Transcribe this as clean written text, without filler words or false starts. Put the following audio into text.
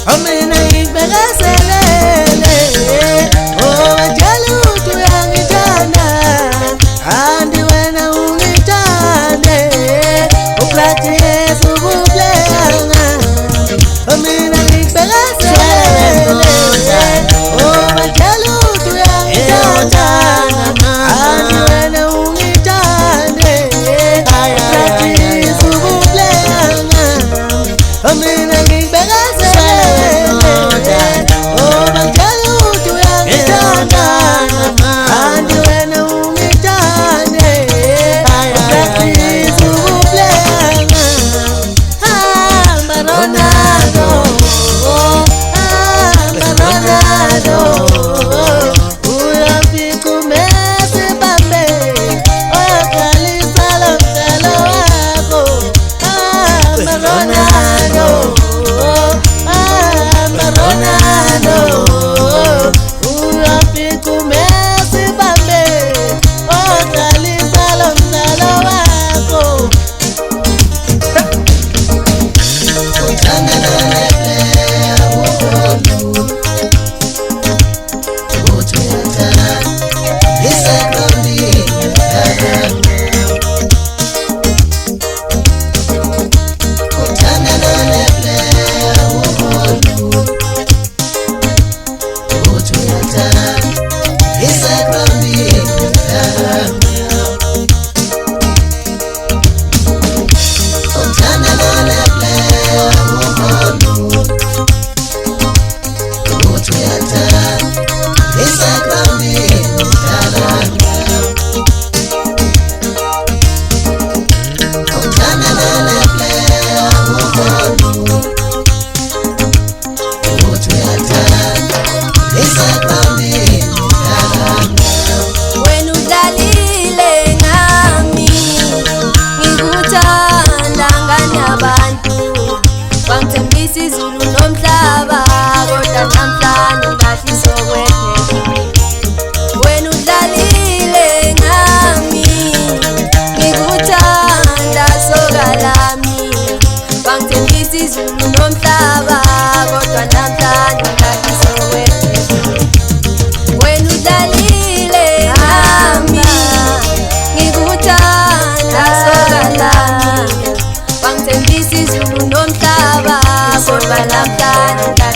Mina ngikubekezelele watshela ukuthi uyangithanda kanti wena ungithande uplathi Yesu kublanga. Mina ngikubekezelele watshela ukuthi uyangithanda kanti wena ungithande uplathi Yesu kublanga. Mina Zulu nomhlaba kodwa namhlanje ngahliso kwetheke. Wena udlalile ngami ngikuthanda soka lami, bangithembisa izulu nomhlaba kodwa namhlanje ngahliso kwetheke. Wena udlalile ngami ngikuthanda soka lami, bangithembisa izulu nomhlaba kodwa namhlanje